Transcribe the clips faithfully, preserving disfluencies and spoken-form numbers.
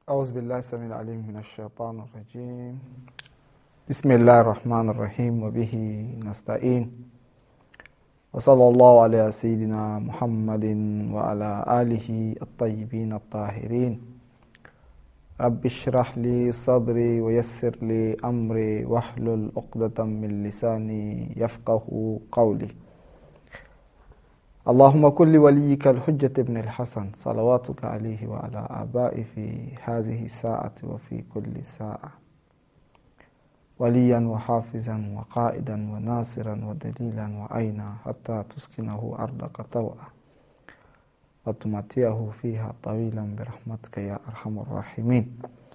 أعوذ بالله السميع العليم من الشيطان الرجيم بسم الله الرحمن الرحيم وبه نستعين وصلى الله على سيدنا محمد وعلى آله الطيبين الطاهرين رب اشرح لي صدري ويسر لي أمري واحلل عقدة من لساني يفقه قولي اللهم كن لوليك الحجة ابن الحسن صلواتك عليه وعلى آبائه في هذه الساعة وفي كل ساعة وليا وحافظا وقائدا وناصرا ودليلا وعينا حتى تسكنه أرضك طوعا وتمتعه فيها طويلا برحمتك يا أرحم الراحمين.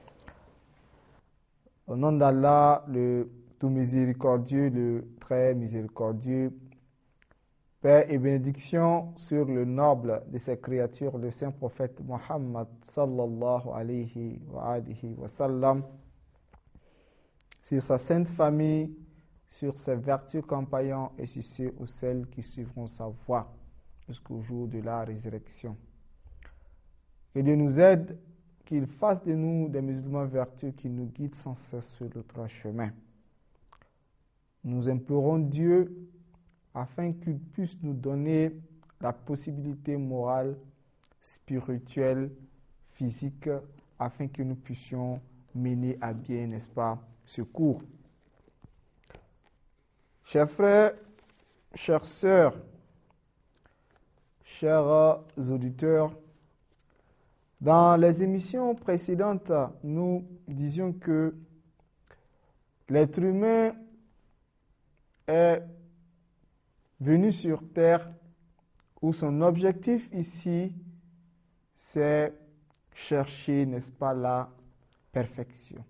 Au nom d'Allah, le tout miséricordieux, le très miséricordieux, paix et bénédiction sur le noble de ses créatures, le saint prophète Muhammad sallallahu alayhi wa alihi wa sallam, sur sa sainte famille, sur ses vertus compagnons et sur ceux ou celles qui suivront sa voie jusqu'au jour de la résurrection. Que Dieu nous aide, qu'il fasse de nous des musulmans vertueux qui nous guident sans cesse sur le droit chemin. Nous implorons Dieu afin qu'il puisse nous donner la possibilité morale, spirituelle, physique, afin que nous puissions mener à bien, n'est-ce pas, ce cours. Chers frères, chères sœurs, chers auditeurs, dans les émissions précédentes, nous disions que l'être humain est venu sur terre où son objectif ici, c'est chercher, n'est-ce pas, la perfection.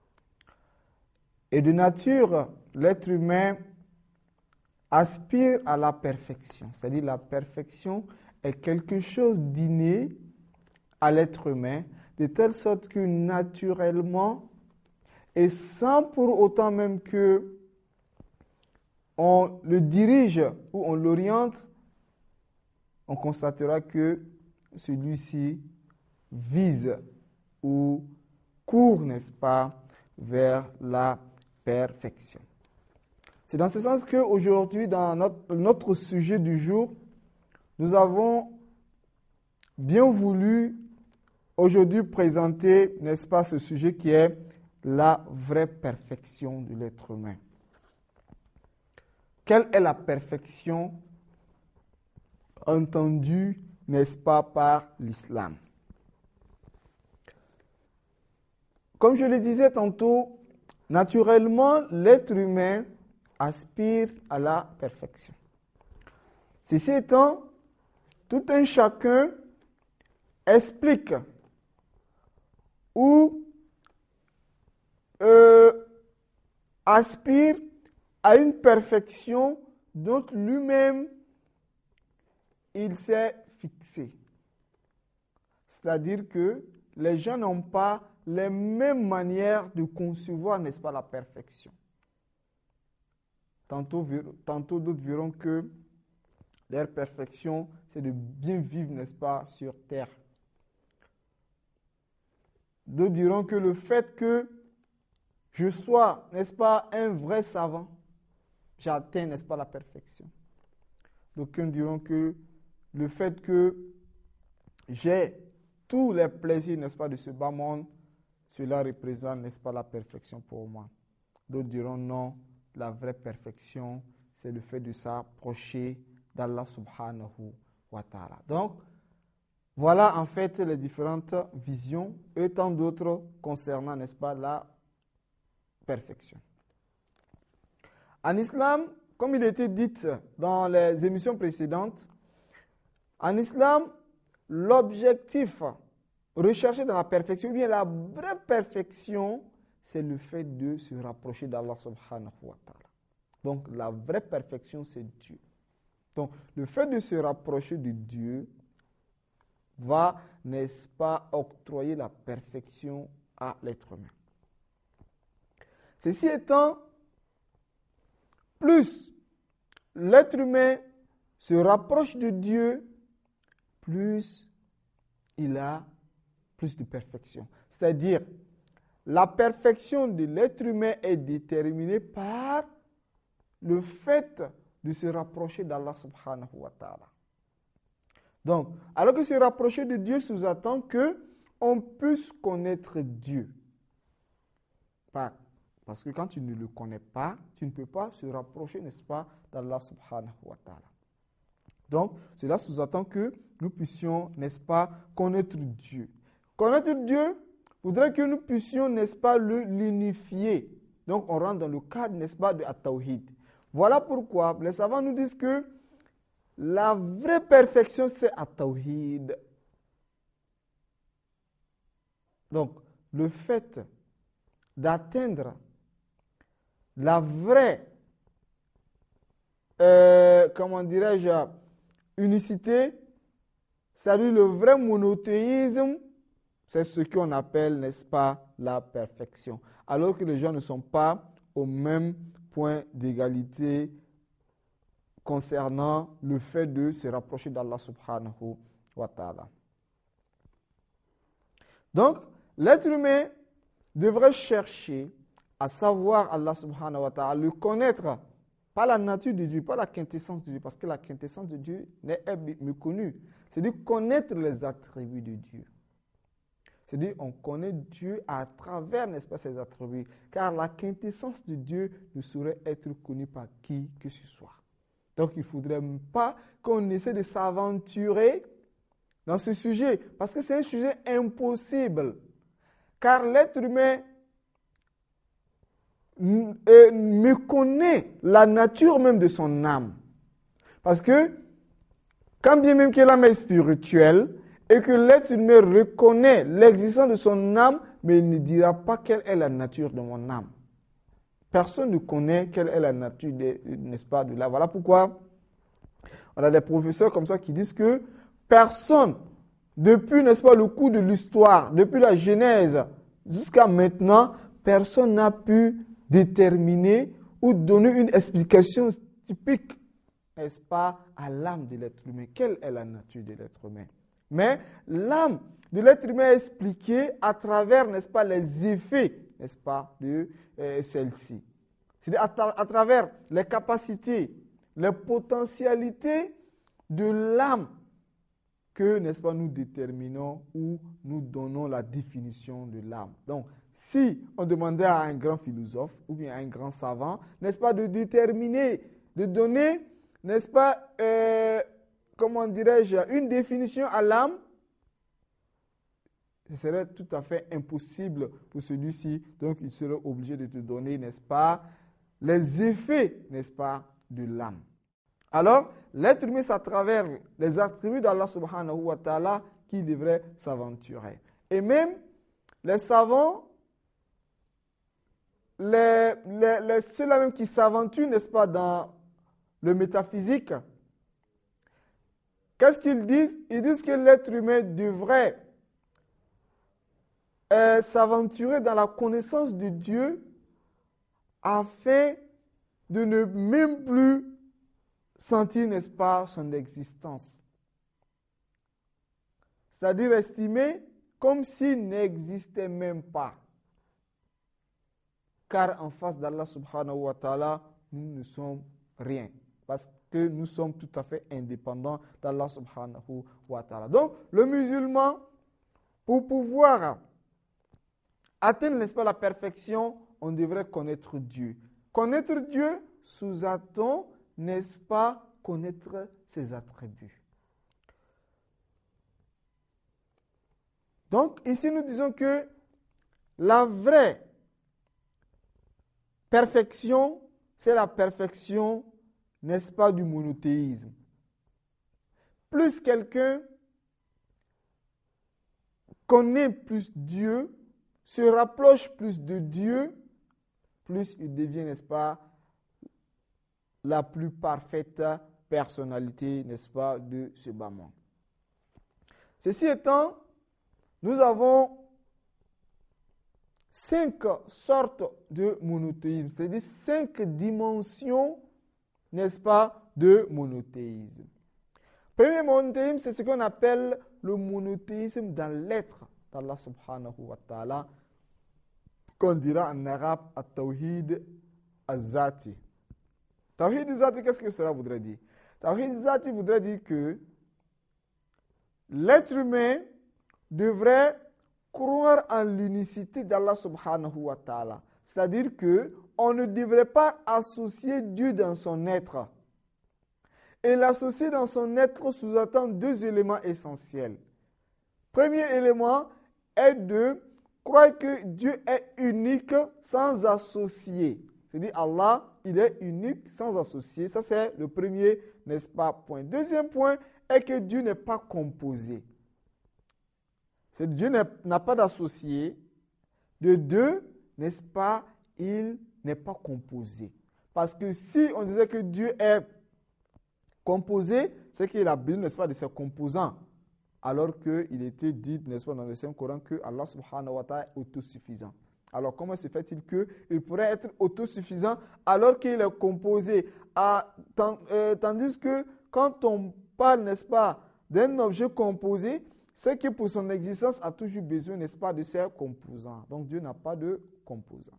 Et de nature, l'être humain aspire à la perfection. C'est-à-dire la perfection est quelque chose d'inné à l'être humain, de telle sorte que naturellement, et sans pour autant même que on le dirige ou on l'oriente, on constatera que celui-ci vise ou court, n'est-ce pas, vers la perfection. C'est dans ce sens qu'aujourd'hui, dans notre, notre sujet du jour, nous avons bien voulu aujourd'hui présenter, n'est-ce pas, ce sujet qui est la vraie perfection de l'être humain. Quelle est la perfection entendue, n'est-ce pas, par l'islam? Comme je le disais tantôt, naturellement, l'être humain aspire à la perfection. Ceci étant, tout un chacun explique ou euh, aspire à une perfection dont lui-même il s'est fixé. C'est-à-dire que les gens n'ont pas les mêmes manières de concevoir, n'est-ce pas, la perfection. Tantôt, tantôt d'autres verront que leur perfection, c'est de bien vivre, n'est-ce pas, sur terre. D'autres diront que le fait que je sois, n'est-ce pas, un vrai savant, j'atteins, n'est-ce pas, la perfection. D'aucuns diront que le fait que j'ai tous les plaisirs, n'est-ce pas, de ce bas monde, cela représente, n'est-ce pas, la perfection pour moi. D'autres diront non, la vraie perfection, c'est le fait de s'approcher d'Allah subhanahu wa ta'ala. Donc, voilà en fait les différentes visions et tant d'autres concernant, n'est-ce pas, la perfection. En islam, comme il était dit dans les émissions précédentes, en islam, l'objectif recherché dans la perfection, ou bien la vraie perfection, c'est le fait de se rapprocher d'Allah subhanahu wa ta'ala. Donc, la vraie perfection, c'est Dieu. Donc, le fait de se rapprocher de Dieu va, n'est-ce pas, octroyer la perfection à l'être humain. Ceci étant, plus l'être humain se rapproche de Dieu, plus il a plus de perfection. C'est-à-dire, la perfection de l'être humain est déterminée par le fait de se rapprocher d'Allah subhanahu wa ta'ala. Donc, alors que se rapprocher de Dieu sous-entend qu'on puisse connaître Dieu. Pas, parce que quand tu ne le connais pas, tu ne peux pas se rapprocher, n'est-ce pas, d'Allah subhanahu wa ta'ala. Donc, cela sous-entend que nous puissions, n'est-ce pas, connaître Dieu. Connaître Dieu voudrait que nous puissions, n'est-ce pas, le l'unifier. Donc, on rentre dans le cadre, n'est-ce pas, de At-Tawhid. Voilà pourquoi les savants nous disent que la vraie perfection, c'est At-Tawhid. Donc, le fait d'atteindre la vraie, euh, comment dirais-je, unicité, c'est-à-dire le vrai monothéisme, c'est ce qu'on appelle, n'est-ce pas, la perfection. Alors que les gens ne sont pas au même point d'égalité concernant le fait de se rapprocher d'Allah subhanahu wa ta'ala. Donc, l'être humain devrait chercher à savoir Allah subhanahu wa ta'ala, le connaître, pas la nature de Dieu, pas la quintessence de Dieu, parce que la quintessence de Dieu n'est méconnue. C'est-à-dire connaître les attributs de Dieu. C'est-à-dire on connaît Dieu à travers, n'est-ce pas, ses attributs. Car la quintessence de Dieu ne saurait être connue par qui que ce soit. Donc il ne faudrait pas qu'on essaie de s'aventurer dans ce sujet, parce que c'est un sujet impossible. Car l'être humain méconnaît la nature même de son âme. Parce que, quand bien même que l'âme est spirituelle, et que l'être humain reconnaît l'existence de son âme, mais il ne dira pas quelle est la nature de mon âme. Personne ne connaît quelle est la nature, de, n'est-ce pas, de l'âme. Voilà pourquoi on a des professeurs comme ça qui disent que personne, depuis, n'est-ce pas, le cours de l'histoire, depuis la Genèse jusqu'à maintenant, personne n'a pu déterminer ou donner une explication typique, n'est-ce pas, à l'âme de l'être humain. Quelle est la nature de l'être humain? Mais l'âme de l'être humain est expliquée à travers, n'est-ce pas, les effets, n'est-ce pas, de euh, celle-ci. C'est-à-dire à, tra- à travers les capacités, les potentialités de l'âme que, n'est-ce pas, nous déterminons ou nous donnons la définition de l'âme. Donc, si on demandait à un grand philosophe ou bien à un grand savant, n'est-ce pas, de déterminer, de donner, n'est-ce pas, euh, comment dirais-je, une définition à l'âme, ce serait tout à fait impossible pour celui-ci. Donc, il serait obligé de te donner, n'est-ce pas, les effets, n'est-ce pas, de l'âme. Alors, l'être humain, c'est à travers les attributs d'Allah subhanahu wa ta'ala qu'il devrait s'aventurer. Et même, les savants, les, les, les, ceux-là même qui s'aventurent, n'est-ce pas, dans le métaphysique, qu'est-ce qu'ils disent? Ils disent que l'être humain devrait euh, s'aventurer dans la connaissance de Dieu afin de ne même plus sentir, n'est-ce pas, son existence. C'est-à-dire estimer comme s'il n'existait même pas. Car en face d'Allah subhanahu wa ta'ala, nous ne sommes rien. Parce que nous sommes tout à fait indépendants d'Allah subhanahu wa ta'ala. Donc, le musulman, pour pouvoir atteindre, n'est-ce pas, la perfection, on devrait connaître Dieu. Connaître Dieu sous-entend, n'est-ce pas, connaître ses attributs. Donc, ici, nous disons que la vraie perfection, c'est la perfection, n'est-ce pas, du monothéisme. Plus quelqu'un connaît plus Dieu, se rapproche plus de Dieu, plus il devient, n'est-ce pas, la plus parfaite personnalité, n'est-ce pas, de ce bas monde. Ceci étant, nous avons cinq sortes de monothéisme, c'est-à-dire cinq dimensions, n'est-ce pas, de monothéisme. Premier monothéisme, c'est ce qu'on appelle le monothéisme dans l'être, d'Allah subhanahu wa ta'ala, qu'on dira en arabe at-tawhid az-zati. Tawhid az-zati, qu'est-ce que cela voudrait dire? Tawhid az-zati voudrait dire que l'être humain devrait croire en l'unicité d'Allah subhanahu wa ta'ala. C'est-à-dire que on ne devrait pas associer Dieu dans son être. Et l'associer dans son être sous-entend deux éléments essentiels. Premier élément est de croire que Dieu est unique sans associer. C'est-à-dire Allah, il est unique sans associer. Ça, c'est le premier, n'est-ce pas, point. Deuxième point est que Dieu n'est pas composé. C'est Dieu n'a pas d'associé. De deux, n'est-ce pas, il n'est pas composé. Parce que si on disait que Dieu est composé, c'est qu'il a besoin, n'est-ce pas, de ses composants. Alors qu'il était dit, n'est-ce pas, dans le Saint-Coran, que Allah subhanahu wa ta'ala est autosuffisant. Alors comment se fait-il qu'il pourrait être autosuffisant alors qu'il est composé à, euh, tandis que quand on parle, n'est-ce pas, d'un objet composé, c'est que pour son existence a toujours besoin, n'est-ce pas, de ses composants. Donc Dieu n'a pas de composants.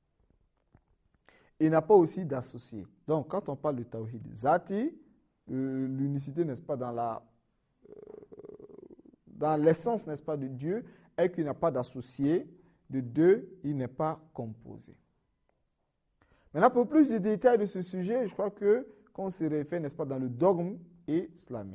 Il n'a pas aussi d'associé. Donc quand on parle de Tawhid Zati, euh, l'unicité, n'est-ce pas, dans la euh, dans l'essence, n'est-ce pas, de Dieu, est qu'il n'a pas d'associé. De deux, il n'est pas composé. Maintenant, pour plus de détails de ce sujet, je crois que qu'on se réfère, n'est-ce pas, dans le dogme islamique.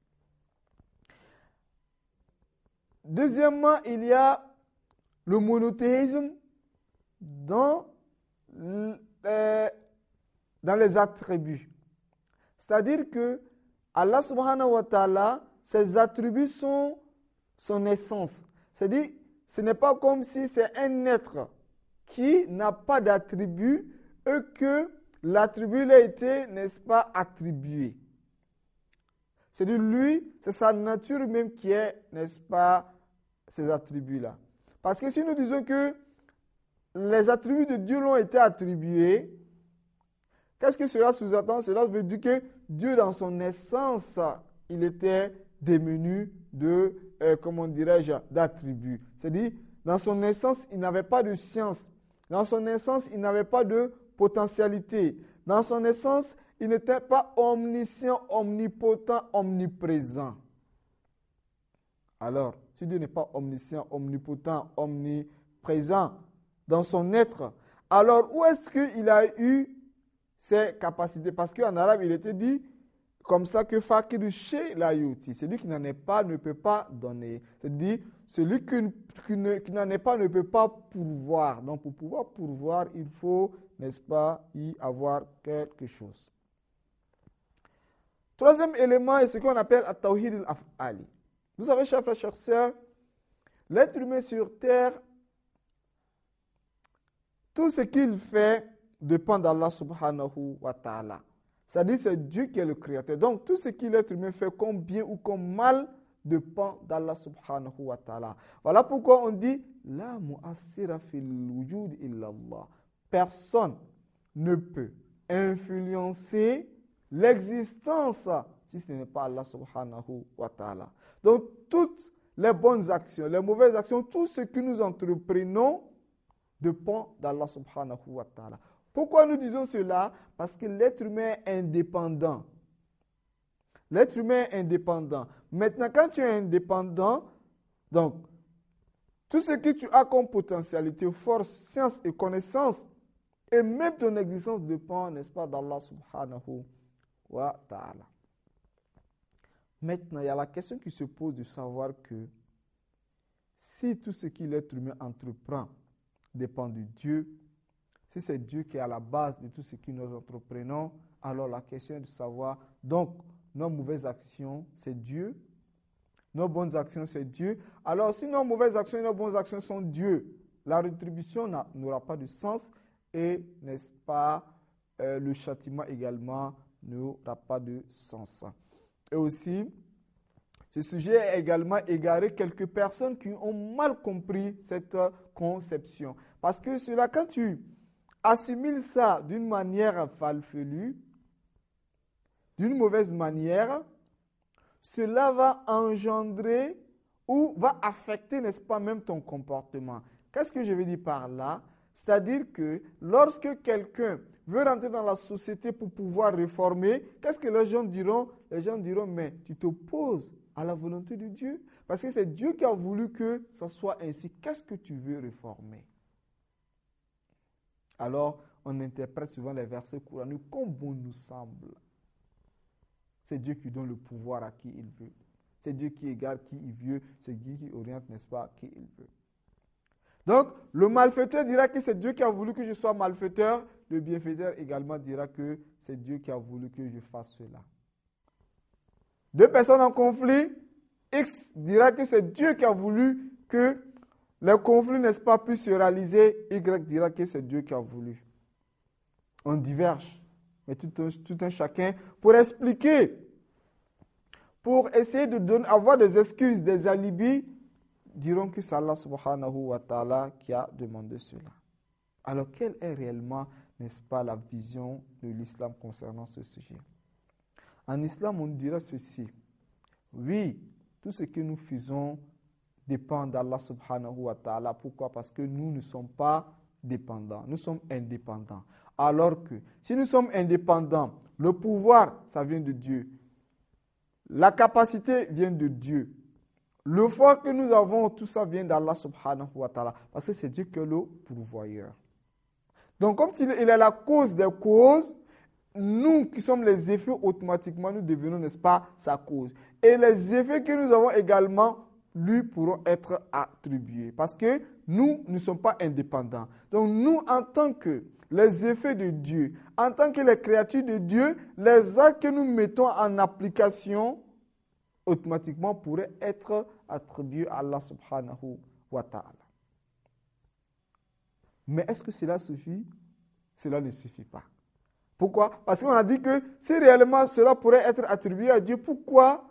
Deuxièmement, il y a le monothéisme dans, euh, dans les attributs. C'est-à-dire que Allah subhanahu wa ta'ala, ses attributs sont son essence. C'est-à-dire, ce n'est pas comme si c'est un être qui n'a pas d'attribut et que l'attribut lui a été, n'est-ce pas, attribué. C'est-à-dire, lui, c'est sa nature même qui est, n'est-ce pas, ces attributs-là. Parce que si nous disons que les attributs de Dieu l'ont été attribués, qu'est-ce que cela sous-entend? Cela veut dire que Dieu, dans son essence, il était démuni de, euh, comment dirais-je, d'attributs. C'est-à-dire, dans son essence, il n'avait pas de science. Dans son essence, il n'avait pas de potentialité. Dans son essence, il n'était pas omniscient, omnipotent, omniprésent. Alors, si Dieu n'est pas omniscient, omnipotent, omniprésent dans son être, alors où est-ce qu'il a eu ses capacités? Parce qu'en arabe, il était dit comme ça que Fakir chez la Youti, celui qui n'en est pas ne peut pas donner. C'est-à-dire, celui qui, qui, ne, qui n'en est pas ne peut pas pourvoir. Donc, pour pouvoir pourvoir, il faut, n'est-ce pas, y avoir quelque chose. Troisième élément est ce qu'on appelle At-Tawhid al-Af'ali. Vous savez, chers frères, chers sœurs, l'être humain sur terre, tout ce qu'il fait dépend d'Allah subhanahu wa ta'ala. C'est-à-dire c'est Dieu qui est le créateur. Donc tout ce que l'être humain fait comme bien ou comme mal dépend d'Allah subhanahu wa ta'ala. Voilà pourquoi on dit La mu'assira fil wujud illallah. Personne ne peut influencer l'existence si ce n'est pas Allah subhanahu wa ta'ala. Donc toutes les bonnes actions, les mauvaises actions, tout ce que nous entreprenons dépend d'Allah subhanahu wa ta'ala. Pourquoi nous disons cela? Parce que l'être humain est indépendant. L'être humain est indépendant. Maintenant, quand tu es indépendant, donc, tout ce que tu as comme potentialité, force, science et connaissance, et même ton existence dépend, n'est-ce pas, d'Allah subhanahu wa ta'ala. Maintenant, il y a la question qui se pose de savoir que si tout ce que l'être humain entreprend dépend de Dieu, si c'est Dieu qui est à la base de tout ce que nous entreprenons, alors la question est de savoir, donc, nos mauvaises actions, c'est Dieu. Nos bonnes actions, c'est Dieu. Alors, si nos mauvaises actions et nos bonnes actions sont Dieu, la rétribution n'aura pas de sens et, n'est-ce pas, euh, le châtiment également n'aura pas de sens. Et aussi, ce sujet a également égaré quelques personnes qui ont mal compris cette conception. Parce que cela, quand tu assimile ça d'une manière falfelue, d'une mauvaise manière, cela va engendrer ou va affecter, n'est-ce pas, même ton comportement. Qu'est-ce que je veux dire par là? C'est-à-dire que lorsque quelqu'un veut rentrer dans la société pour pouvoir réformer, qu'est-ce que les gens diront? Les gens diront, mais tu t'opposes à la volonté de Dieu. Parce que c'est Dieu qui a voulu que ça soit ainsi. Qu'est-ce que tu veux réformer? Alors, on interprète souvent les versets coraniques comme bon nous semble. C'est Dieu qui donne le pouvoir à qui il veut. C'est Dieu qui égale qui il veut. C'est Dieu qui oriente, n'est-ce pas, qui il veut. Donc, le malfaiteur dira que c'est Dieu qui a voulu que je sois malfaiteur. Le bienfaiteur également dira que c'est Dieu qui a voulu que je fasse cela. Deux personnes en conflit, X dira que c'est Dieu qui a voulu que le conflit, n'est-ce pas, puisse se réaliser. Y dira que c'est Dieu qui a voulu. On diverge, mais tout un, tout un chacun pour expliquer, pour essayer de donner, avoir des excuses, des alibis, diront que c'est Allah subhanahu wa ta'ala qui a demandé cela. Alors, quelle est réellement, n'est-ce pas, la vision de l'islam concernant ce sujet? En islam, on dira ceci. Oui, tout ce que nous faisons dépend d'Allah subhanahu wa ta'ala. Pourquoi? Parce que nous ne sommes pas dépendants. Nous sommes indépendants. Alors que si nous sommes indépendants, le pouvoir, ça vient de Dieu. La capacité vient de Dieu. Le foi que nous avons, tout ça vient d'Allah subhanahu wa ta'ala. Parce que c'est Dieu qui est le pourvoyeur. Donc, comme il est la cause des causes, nous qui sommes les effets, automatiquement, nous devenons, n'est-ce pas, sa cause. Et les effets que nous avons également, lui, pourront être attribués. Parce que nous ne sommes pas indépendants. Donc, nous, en tant que les effets de Dieu, en tant que les créatures de Dieu, les actes que nous mettons en application, automatiquement pourraient être attribués à Allah subhanahu wa ta'ala. Mais est-ce que cela suffit? Cela ne suffit pas. Pourquoi? Parce qu'on a dit que si réellement cela pourrait être attribué à Dieu, pourquoi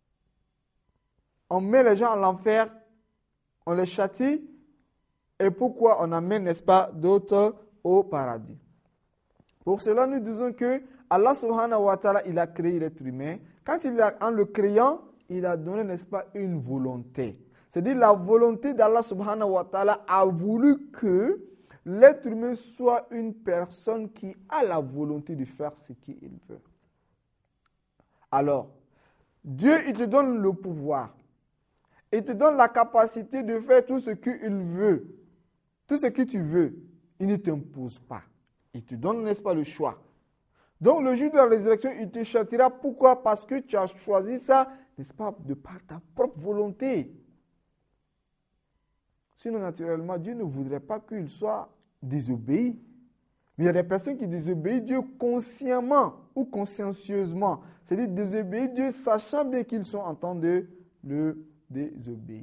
on met les gens en enfer, on les châtie, et pourquoi on amène, n'est-ce pas, d'autres au paradis? Pour cela, nous disons que Allah subhanahu wa ta'ala, il a créé l'être humain. Quand il a, en le créant, il a donné, n'est-ce pas, une volonté. C'est-à-dire la volonté d'Allah subhanahu wa ta'ala a voulu que l'être humain soit une personne qui a la volonté de faire ce qu'il veut. Alors, Dieu, il te donne le pouvoir. Il te donne la capacité de faire tout ce qu'il veut. Tout ce que tu veux. Il ne t'impose pas. Il te donne, n'est-ce pas, le choix. Donc, le jour de la résurrection, il te châtiera. Pourquoi? Parce que tu as choisi ça, n'est-ce pas, de par ta propre volonté. Sinon, naturellement, Dieu ne voudrait pas qu'il soit désobéi. Mais il y a des personnes qui désobéissent Dieu consciemment ou consciencieusement. C'est-à-dire désobéir Dieu sachant bien qu'ils sont en train de le désobéir.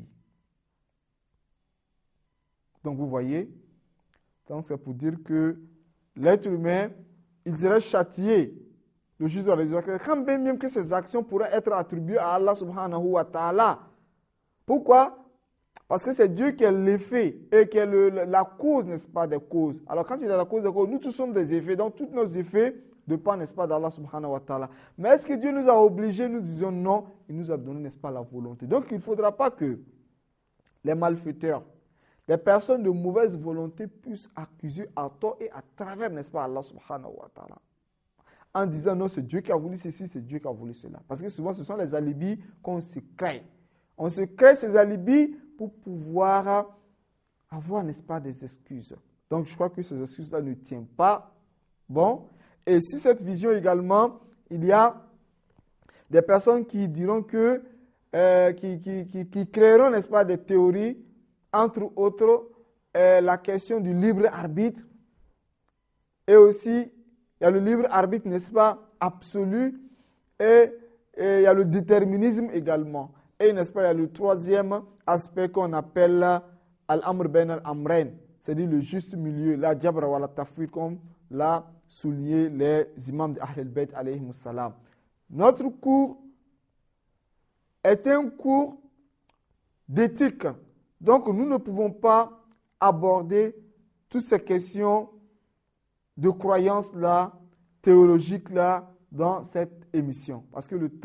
Donc, vous voyez, donc c'est pour dire que l'être humain, il serait châtié le jour de la résurrection. Quand bien même que ses actions pourraient être attribuées à Allah subhanahu wa ta'ala. Pourquoi? Parce que c'est Dieu qui est l'effet et qui est le, la cause, n'est-ce pas, des causes. Alors quand il est la cause des causes, nous tous sommes des effets. Donc tous nos effets dépendent, n'est-ce pas, d'Allah subhanahu wa ta'ala. Mais est-ce que Dieu nous a obligés? Nous disons non. Il nous a donné, n'est-ce pas, la volonté. Donc il ne faudra pas que les malfaiteurs, les personnes de mauvaise volonté puissent accuser à tort et à travers, n'est-ce pas, Allah subhanahu wa ta'ala. En disant non, c'est Dieu qui a voulu ceci, c'est Dieu qui a voulu cela. Parce que souvent, ce sont les alibis qu'on se crée. On se crée ces alibis pour pouvoir avoir, n'est-ce pas, des excuses. Donc, je crois que ces excuses-là ne tiennent pas. Bon. Et sur cette vision également, il y a des personnes qui diront que, euh, qui, qui, qui, qui créeront, n'est-ce pas, des théories, entre autres, euh, la question du libre arbitre. Et aussi, il y a le libre arbitre, n'est-ce pas, absolu. Et, et il y a le déterminisme également. Et, n'est-ce pas, il y a le troisième aspect qu'on appelle al-amr ben al-amrain, c'est-à-dire le juste milieu, la jabra wa la tafwid, comme l'a souligné les imams de Ahl al-Bayt alayhi salam. Notre cours est un cours d'éthique. Donc, nous ne pouvons pas aborder toutes ces questions de croyances-là, théologiques-là, dans cette émission. Parce que le temps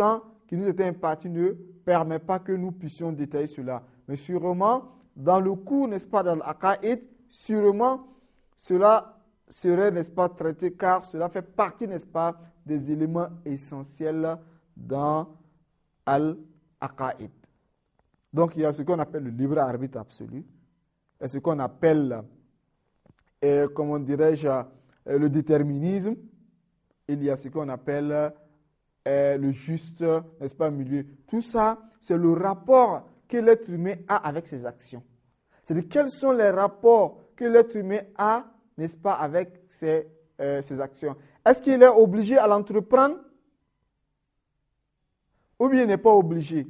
qui nous était imparti ne permet pas que nous puissions détailler cela. Mais sûrement, dans le cours, n'est-ce pas, dans l'Aqaïd, sûrement, cela serait, n'est-ce pas, traité, car cela fait partie, n'est-ce pas, des éléments essentiels dans Al-Aqaïd. Donc, il y a ce qu'on appelle le libre arbitre absolu, et ce qu'on appelle, euh, comment dirais-je, euh, le déterminisme. Il y a ce qu'on appelle euh, le juste, n'est-ce pas, milieu. Tout ça, c'est le rapport que l'être humain a avec ses actions. C'est-à-dire quels sont les rapports que l'être humain a, n'est-ce pas, avec ses, euh, ses actions. Est-ce qu'il est obligé à l'entreprendre ou bien il n'est pas obligé?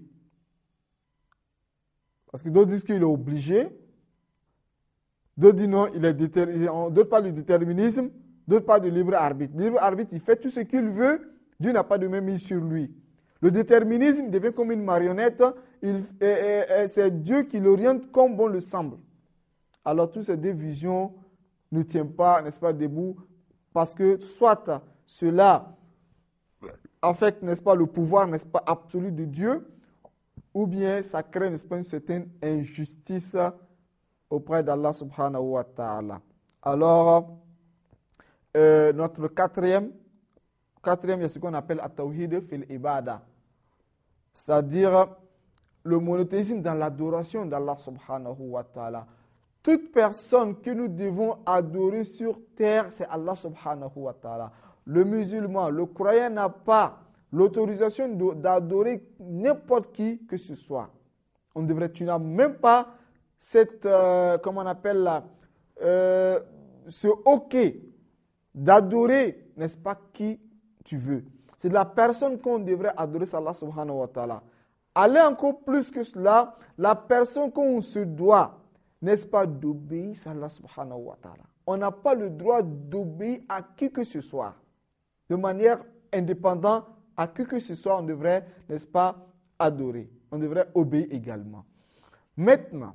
Parce que d'autres disent qu'il est obligé, d'autres disent non, il est déterminé, d'autres parlent du déterminisme, d'autres parlent du libre arbitre. Le libre arbitre, il fait tout ce qu'il veut, Dieu n'a pas de main mise sur lui. Le déterminisme devient comme une marionnette, il, et, et, et c'est Dieu qui l'oriente comme bon le semble. Alors toutes ces deux visions ne tiennent pas, n'est-ce pas, debout, parce que soit cela affecte, n'est-ce pas, le pouvoir, n'est-ce pas, absolu de Dieu, ou bien ça crée, n'est-ce pas, une certaine injustice auprès d'Allah subhanahu wa ta'ala. Alors, euh, notre quatrième, quatrième, il y a ce qu'on appelle at-tawhid fil ibada, c'est-à-dire le monothéisme dans l'adoration d'Allah subhanahu wa ta'ala. Toute personne que nous devons adorer sur terre, c'est Allah subhanahu wa ta'ala. Le musulman, le croyant n'a pas l'autorisation d'adorer n'importe qui que ce soit. On devrait, tu n'as même pas cette, euh, comment on appelle là, euh, ce OK d'adorer, n'est-ce pas, qui tu veux. C'est la personne qu'on devrait adorer, c'est Allah subhanahu wa ta'ala. Aller encore plus que cela, la personne qu'on se doit, n'est-ce pas, d'obéir à Allah subhanahu wa ta'ala. On n'a pas le droit d'obéir à qui que ce soit. De manière indépendante, à qui que ce soit, on devrait, n'est-ce pas, adorer. On devrait obéir également. Maintenant,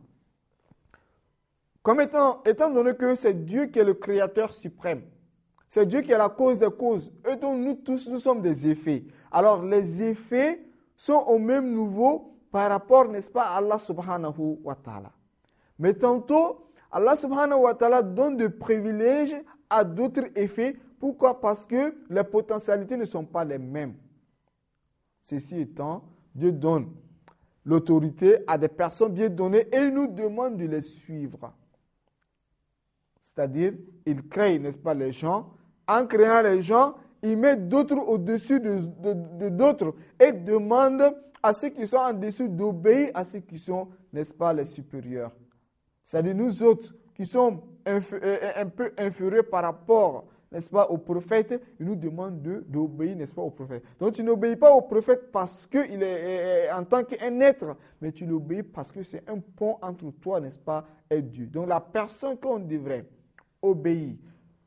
comme étant, étant donné que c'est Dieu qui est le créateur suprême, c'est Dieu qui est la cause des causes, et donc nous tous, nous sommes des effets. Alors les effets sont au même niveau par rapport, n'est-ce pas, à Allah subhanahu wa ta'ala. Mais tantôt, Allah subhanahu wa ta'ala donne des privilèges à d'autres effets. Pourquoi? Parce que les potentialités ne sont pas les mêmes. Ceci étant, Dieu donne l'autorité à des personnes bien données et il nous demande de les suivre. C'est-à-dire, il crée, n'est-ce pas, les gens. En créant les gens, il met d'autres au-dessus de, de, de d'autres et demande à ceux qui sont en dessous d'obéir à ceux qui sont, n'est-ce pas, les supérieurs. C'est-à-dire nous autres qui sommes inf- un peu inférieurs par rapport, n'est-ce pas, au prophète, il nous demande de, d'obéir, n'est-ce pas, au prophète. Donc tu n'obéis pas au prophète parce qu'il est, est en tant qu'un être, mais tu l'obéis parce que c'est un pont entre toi, n'est-ce pas, et Dieu. Donc la personne qu'on devrait obéir,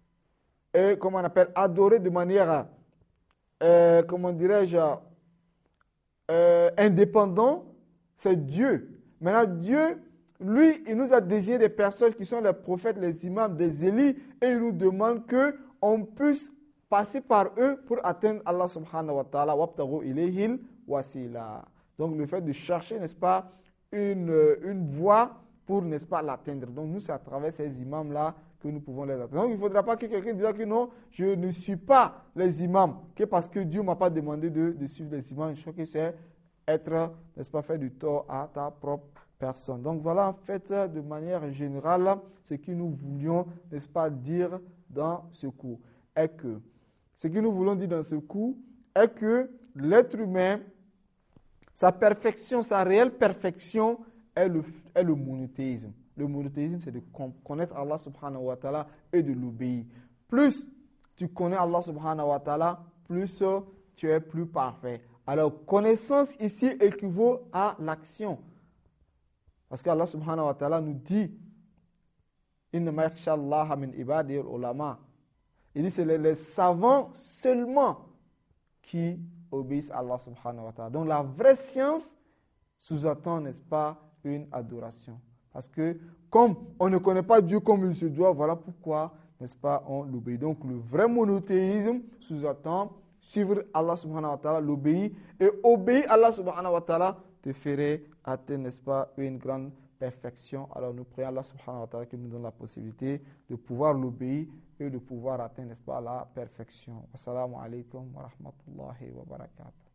et comment on appelle, adorer de manière, euh, comment dirais-je, euh, indépendante, c'est Dieu. Maintenant Dieu, lui, il nous a désigné des personnes qui sont les prophètes, les imams, des élis, et il nous demande qu'on puisse passer par eux pour atteindre Allah subhanahu wa ta'ala. Wabtaghu ilayhil wasila. Donc le fait de chercher, n'est-ce pas, une, une voie pour, n'est-ce pas, l'atteindre. Donc nous, c'est à travers ces imams-là que nous pouvons les atteindre. Donc il ne faudra pas que quelqu'un dise que non, je ne suis pas les imams, que parce que Dieu ne m'a pas demandé de, de suivre les imams. Je crois que c'est être, n'est-ce pas, faire du tort à ta propre personne. Donc voilà en fait de manière générale ce que nous voulions, n'est-ce pas, dire dans ce cours. Est que ce que nous voulons dire dans ce cours est que l'être humain, sa perfection, sa réelle perfection est le, est le monothéisme. Le monothéisme, c'est de connaître Allah subhanahu wa ta'ala et de l'obéir. Plus tu connais Allah subhanahu wa ta'ala, plus tu es plus parfait. Alors connaissance ici équivaut à l'action. Parce qu'Allah subhanahu wa ta'ala nous dit Innama yakhsha Allaha min ibadihi al-ulama. Il dit c'est les, les savants seulement qui obéissent à Allah subhanahu wa ta'ala. Donc la vraie science sous-attend, n'est-ce pas, une adoration. Parce que comme on ne connaît pas Dieu comme il se doit, voilà pourquoi, n'est-ce pas, on l'obéit. Donc le vrai monothéisme sous-attend suivre Allah subhanahu wa ta'ala, l'obéir, et obéir à Allah subhanahu wa ta'ala te ferait atteindre, n'est-ce pas, une grande perfection. Alors nous prions Allah subhanahu wa ta'ala qui nous donne la possibilité de pouvoir l'obéir et de pouvoir atteindre, n'est-ce pas, la perfection. Assalamu alaikum wa rahmatullahi wa barakatuh.